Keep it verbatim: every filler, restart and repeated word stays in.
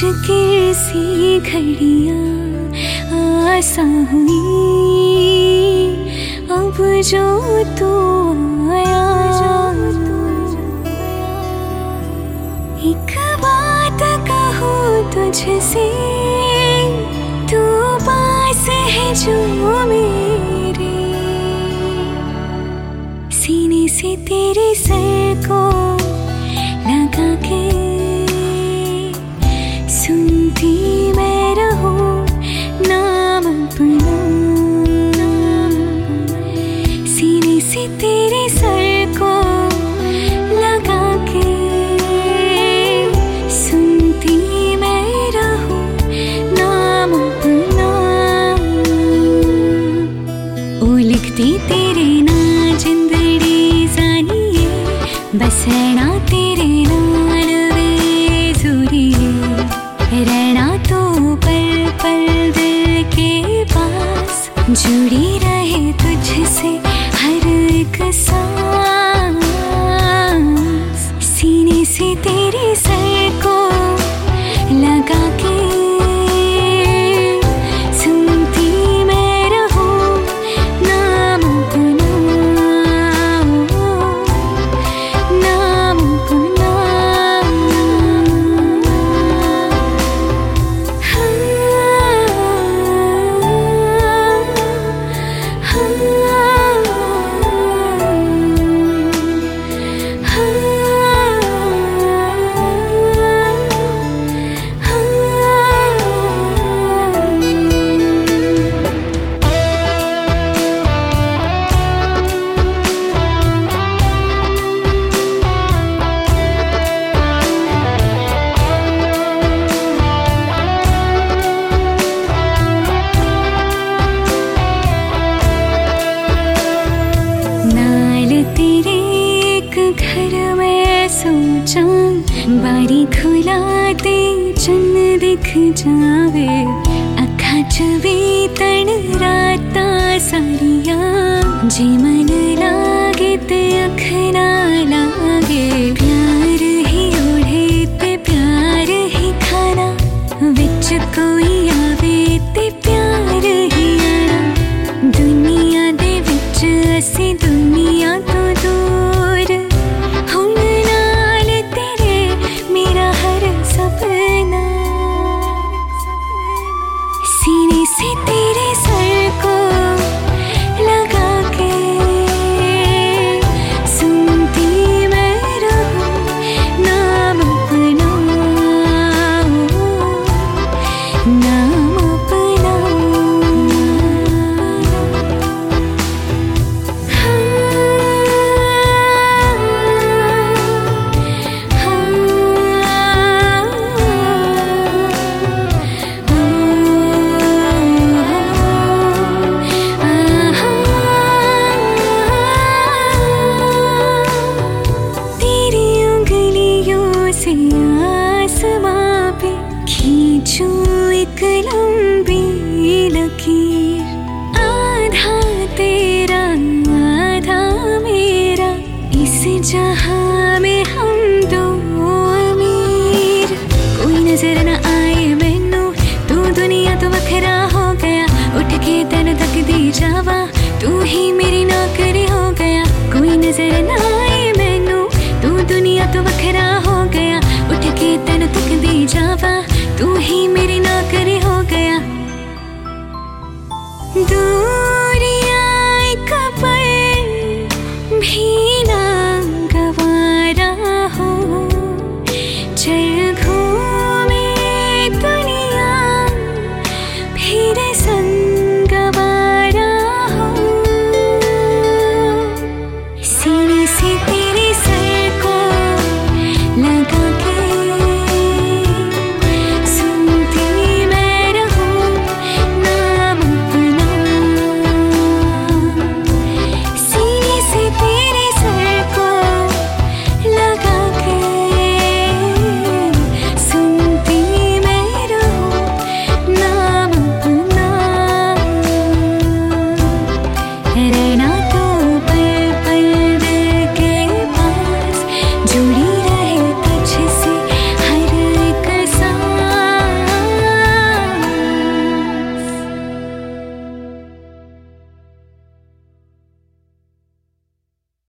मुश्किल सी घड़ियां आसान हुई अब जो तू आया। एक बात कहूँ तुझसे, तू पास है जो मेरे, सीने से तेरे सर को लगा के सुनती मैं रहूं नाम अपना। सीने से तेरे सर को लगा के सुनती मैं रहूं नाम अपना। ओ लिखती तेरे ना जिंदड़ी जानिए, बसना तेरे नाल वे जुरिए, रहना तो पल पल दिल के पास, जुड़ी रहे तुझसे हर एक सांस। सीने से तेरे सर को लगा के सुनती मैं रहूं नाम अपना, नाम अपना। बारी खुला दे चन्न दिख जावे, अखा च भी तन राता सारिया, जे मन लागे ते अख ना लागे। प्यार ही ओढ़े ते प्यार ही खाना, विच कोई आवे ते प्यार ही आना। दुनिया दे विच असी दुनिया तो दूर, हुण नाल तेरे मेरा हर सपना। सीने से तेरे सर को लगा के सुनती मैं रहूं नाम अपना, नाम अपना। आसमां पे खींचूं एक लंबी लकीर, आधा तेरा आधा मेरा इस जहां